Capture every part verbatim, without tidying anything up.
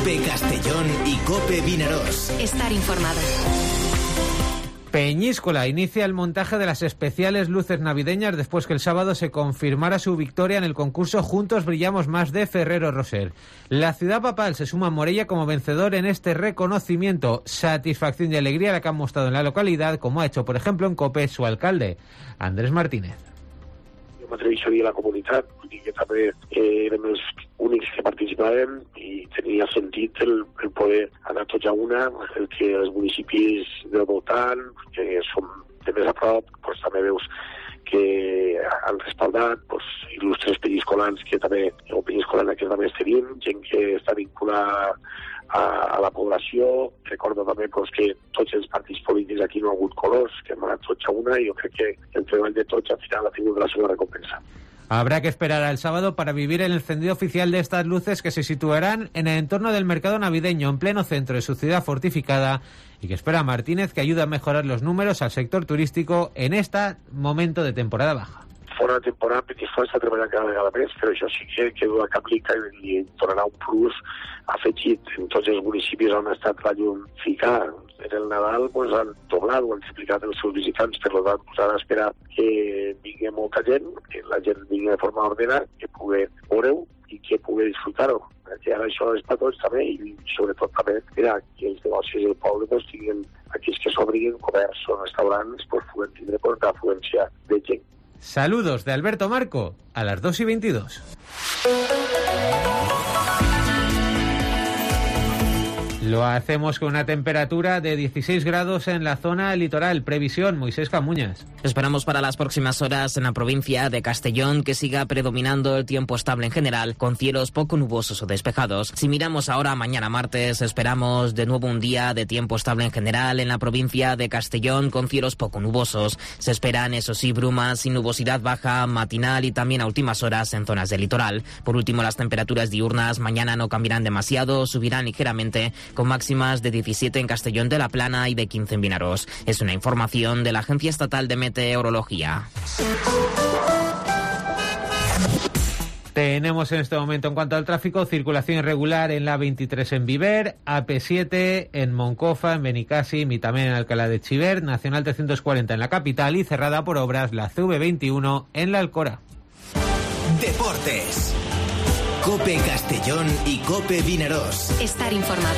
COPE Castellón y COPE Vinaròs. Estar informado. Peñíscola inicia el montaje de las especiales luces navideñas después que el sábado se confirmara su victoria en el concurso Juntos Brillamos Más de Ferrero Roser. La ciudad papal se suma a Morella como vencedor en este reconocimiento. Satisfacción y alegría la que han mostrado en la localidad, como ha hecho, por ejemplo, en COPE su alcalde, Andrés Martínez. Jo m'atreveixo a dir a la comunitat, vull dir que també eh, érem els únics que participàvem i tenia sentit el, el poder anar tots a una, el que els municipis del voltant, que som de més a prop, doncs també veus que han respaldat doncs, il·lustres penyiscolans que també, o penyiscolana que també tenim, gent que està vinculada a, a la població. Recordo també doncs, que tots els partits polítics aquí no ha hagut colors, que hem anat tots a una, i jo crec que el treball de tots al final ha tingut la seva recompensa. Habrá que esperar al sábado para vivir el encendido oficial de estas luces que se situarán en el entorno del mercado navideño, en pleno centro de su ciudad fortificada, y que espera Martínez que ayude a mejorar los números al sector turístico en este momento de temporada baja. Fora de temporada, Penyíscola està treballant cada vegada més, però això sí que, que dona cap lica i donarà un plus afegit en tots els municipis on ha estat la llum ficada. En el Nadal pues, han doblat o han triplicat els seus visitants, per tant, pues, han d'esperar que vingui molta gent, que la gent vingui de forma ordenada, que pugui veure-ho i que pugui disfrutar-ho. Que ara això és per tots també, i sobretot també mira, que els negocis del poble pues, tinguin, aquells que s'obriguin comerç o restaurants, pues, puguen tindre pues, una afluència de gent. Saludos de Alberto Marco a las dos y veintidós. Lo hacemos con una temperatura de dieciséis grados en la zona litoral. Previsión, Moisés Camuñas. Esperamos para las próximas horas en la provincia de Castellón que siga predominando el tiempo estable en general, con cielos poco nubosos o despejados. Si miramos ahora mañana martes, esperamos de nuevo un día de tiempo estable en general en la provincia de Castellón, con cielos poco nubosos. Se esperan, eso sí, brumas y nubosidad baja matinal y también a últimas horas en zonas del litoral. Por último, las temperaturas diurnas mañana no cambiarán demasiado, subirán ligeramente, con máximas de diecisiete en Castellón de la Plana y de quince en Vinaròs. Es una información de la Agencia Estatal de Meteorología. Tenemos en este momento, en cuanto al tráfico, circulación irregular en la veintitrés en Viver, A P siete en Moncofa, en Benicàssim y también en Alcalá de Xivert, Nacional trescientos cuarenta en la capital y cerrada por obras la C V veintiuno en la Alcora. Deportes. COPE Castellón y COPE Vinaròs. Estar informado.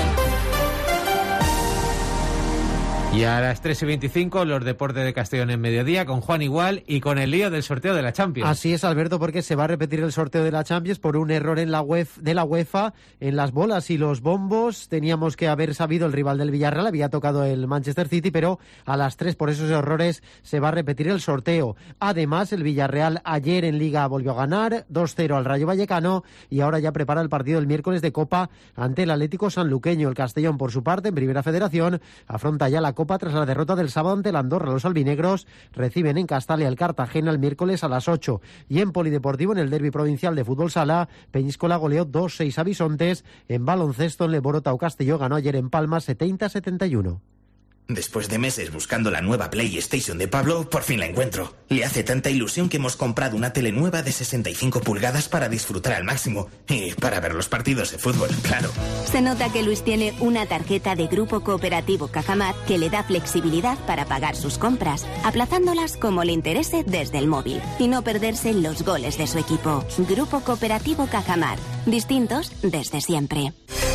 Y a las tres y veinticinco, los deportes de Castellón en mediodía, con Juan Igual y con el lío del sorteo de la Champions. Así es, Alberto, porque se va a repetir el sorteo de la Champions por un error en la UEFA, de la UEFA en las bolas y los bombos. Teníamos que haber sabido el rival del Villarreal, había tocado el Manchester City, pero a las tres, por esos errores, se va a repetir el sorteo. Además, el Villarreal ayer en Liga volvió a ganar, dos cero al Rayo Vallecano, y ahora ya prepara el partido del miércoles de Copa ante el Atlético Sanluqueño. El Castellón, por su parte, en Primera Federación, afronta ya la Copa tras la derrota del sábado ante el Andorra. Los albinegros reciben en Castalia al Cartagena el miércoles a las ocho. Y en Polideportivo, en el derbi provincial de fútbol sala, Peñíscola goleó dos seis a Bisontes. En baloncesto, en Leborota o Castelló ganó ayer en Palma setenta a setenta y uno. Después de meses buscando la nueva PlayStation de Pablo, por fin la encuentro. Le hace tanta ilusión que hemos comprado una tele nueva de sesenta y cinco pulgadas para disfrutar al máximo. Y para ver los partidos de fútbol, claro. Se nota que Luis tiene una tarjeta de Grupo Cooperativo Cajamar que le da flexibilidad para pagar sus compras, aplazándolas como le interese desde el móvil y no perderse los goles de su equipo. Grupo Cooperativo Cajamar. Distintos desde siempre.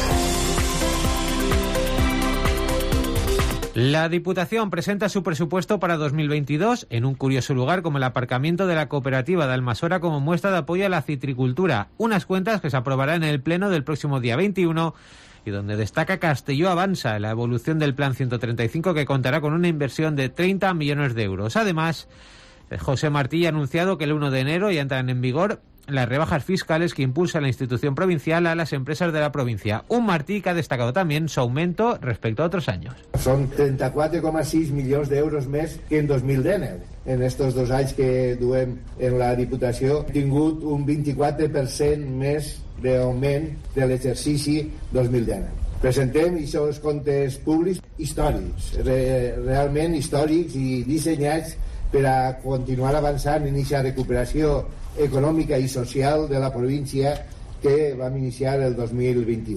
La Diputación presenta su presupuesto para dos mil veintidós en un curioso lugar como el aparcamiento de la cooperativa de Almasora como muestra de apoyo a la citricultura. Unas cuentas que se aprobarán en el pleno del próximo día veintiuno y donde destaca Castelló Avanza, la evolución del plan ciento treinta y cinco que contará con una inversión de treinta millones de euros. Además, José Martí ha anunciado que el uno de enero ya entran en vigor las rebajas fiscales que impulsa la institución provincial a las empresas de la provincia. Un Martí que ha destacado también su aumento respecto a otros años. Són trenta-quatre coma sis milions d'euros més que en dos mil dinou. En estos dos anys que duem en la Diputació hem tingut un vint-i-quatre per cent més d'augment de l'exercici dos mil dinou. Presentem aquests comptes públics històrics, re, realment històrics i dissenyats per a continuar avançant en aquesta recuperació econòmica i social de la província que vam iniciar el dos mil vint-i-u.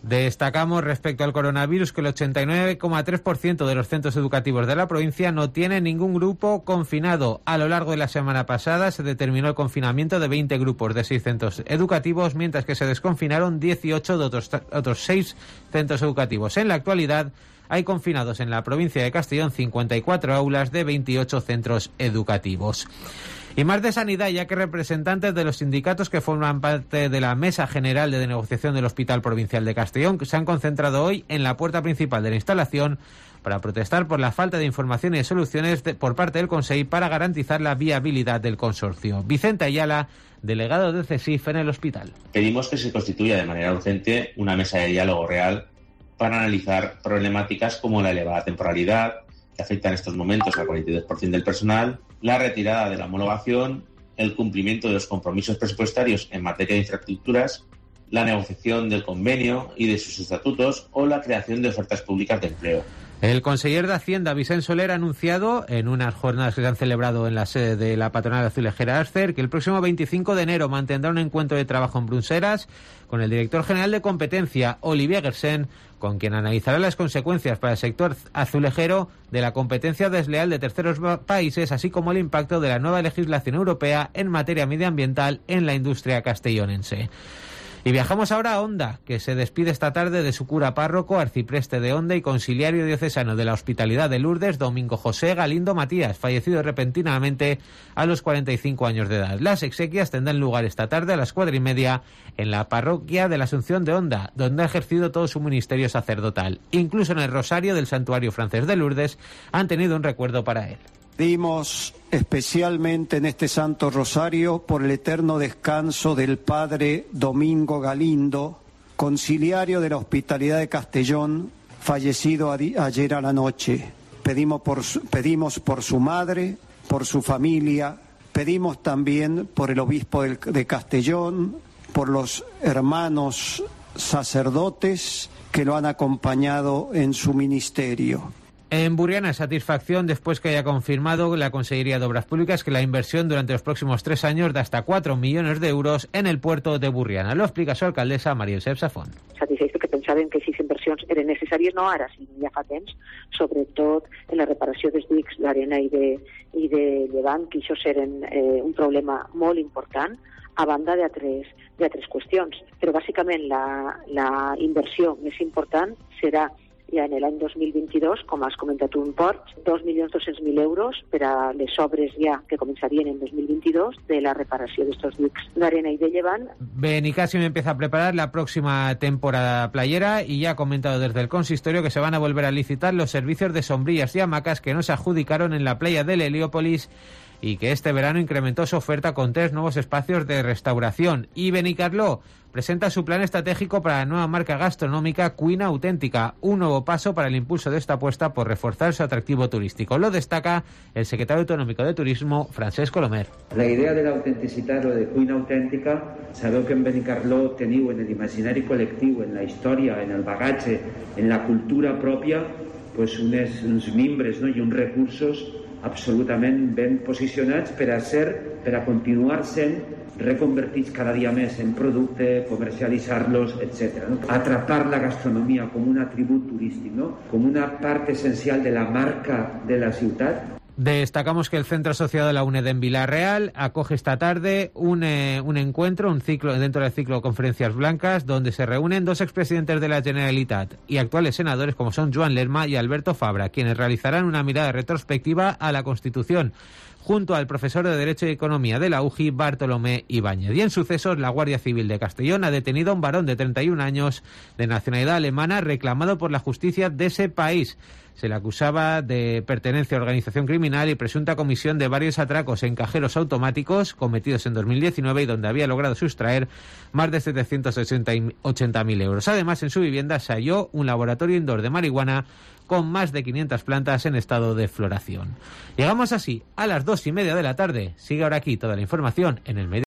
Destacamos respecto al coronavirus que el ochenta y nueve coma tres por ciento de los centros educativos de la provincia no tienen ningún grupo confinado. A lo largo de la semana pasada se determinó el confinamiento de veinte grupos de seis centros educativos, mientras que se desconfinaron dieciocho de otros, otros seis centros educativos. En la actualidad hay confinados en la provincia de Castellón cincuenta y cuatro aulas de veintiocho centros educativos. Y más de sanidad, ya que representantes de los sindicatos que forman parte de la Mesa General de Negociación del Hospital Provincial de Castellón se han concentrado hoy en la puerta principal de la instalación para protestar por la falta de información y de soluciones de, por parte del Consejo para garantizar la viabilidad del consorcio. Vicente Ayala, delegado de CESIF en el hospital. Pedimos que se constituya de manera urgente una mesa de diálogo real para analizar problemáticas como la elevada temporalidad, que afecta en estos momentos al cuarenta y dos por ciento del personal, la retirada de la homologación, el cumplimiento de los compromisos presupuestarios en materia de infraestructuras, la negociación del convenio y de sus estatutos o la creación de ofertas públicas de empleo. El conseller de Hacienda, Vicent Soler, ha anunciado en unas jornadas que se han celebrado en la sede de la patronal azulejera Arcer que el próximo veinticinco de enero mantendrá un encuentro de trabajo en Bruselas con el director general de competencia, Olivier Gersen, con quien analizará las consecuencias para el sector azulejero de la competencia desleal de terceros países, así como el impacto de la nueva legislación europea en materia medioambiental en la industria castellonense. Y viajamos ahora a Onda, que se despide esta tarde de su cura párroco, arcipreste de Onda y conciliario diocesano de la Hospitalidad de Lourdes, Domingo José Galindo Matías, fallecido repentinamente a los cuarenta y cinco años de edad. Las exequias tendrán lugar esta tarde a las cuatro y media en la parroquia de la Asunción de Onda, donde ha ejercido todo su ministerio sacerdotal. Incluso en el rosario del Santuario Francés de Lourdes han tenido un recuerdo para él. Pedimos especialmente en este Santo Rosario por el eterno descanso del Padre Domingo Galindo, conciliario de la Hospitalidad de Castellón, fallecido ayer a la noche. Pedimos por su, pedimos por su madre, por su familia, pedimos también por el obispo de, de Castellón, por los hermanos sacerdotes que lo han acompañado en su ministerio. En Burriana, satisfacción después que haya confirmado la Consellería de Obras Públicas que la inversión durante los próximos tres años de hasta cuatro millones de euros en el puerto de Burriana. Lo explica su alcaldesa, Mariel Sefsafont. Satisfecho que pensaven que aquestes inversions eren necessàries no ara, sinó ja fa temps, sobretot en la reparació dels dics d'arena i de, i de llevant, que això eren eh, un problema molt important, a banda d'altres d'altres qüestions. Però bàsicament la, la inversió més important serà ja en l'any dos mil vint-i-dos, com has comentat un port, dos milions dos-cents mil euros per a les obres ja que començarien en dos mil vint-i-dos de la reparació d'estos dics d'arena i de llevant. Benicàssim empieza a preparar la próxima temporada playera y ya ha comentado desde el consistorio que se van a volver a licitar los servicios de sombrillas y hamacas que no se adjudicaron en la playa de Heliópolis y que este verano incrementó su oferta con tres nuevos espacios de restauración. Y Benicarló presenta su plan estratégico para la nueva marca gastronómica Cuina Auténtica, un nuevo paso para el impulso de esta apuesta por reforzar su atractivo turístico. Lo destaca el secretario autonómico de Turismo, Francesc Colomer. La idea de la autenticitat o de Cuina Autèntica, sabeu que en Benicarló teniu en l'imaginari col·lectiu, en la història, en el bagatge, en la cultura pròpia, pues unes, uns mimbres, no? I uns recursos absolutament ben posicionats per a ser, per a continuar sent reconvertits cada dia més en producte, comercialitzar-los, etcètera. ¿no? Atrapar la gastronomia com un atribut turístic, ¿no? com una part essencial de la marca de la ciutat. Destacamos que el Centro Asociado de la UNED en Villarreal acoge esta tarde un, eh, un encuentro, un ciclo dentro del ciclo de conferencias blancas, donde se reúnen dos expresidentes de la Generalitat y actuales senadores como son Joan Lerma y Alberto Fabra, quienes realizarán una mirada retrospectiva a la Constitución, junto al profesor de Derecho y Economía de la U J I, Bartolomé Ibáñez. Y en sucesos, la Guardia Civil de Castellón ha detenido a un varón de treinta y un años de nacionalidad alemana reclamado por la justicia de ese país. Se le acusaba de pertenencia a organización criminal y presunta comisión de varios atracos en cajeros automáticos cometidos en dos mil diecinueve y donde había logrado sustraer más de setecientos ochenta mil euros. Además, en su vivienda se halló un laboratorio indoor de marihuana con más de quinientas plantas en estado de floración. Llegamos así a las dos y media de la tarde. Sigue ahora aquí toda la información en el medio.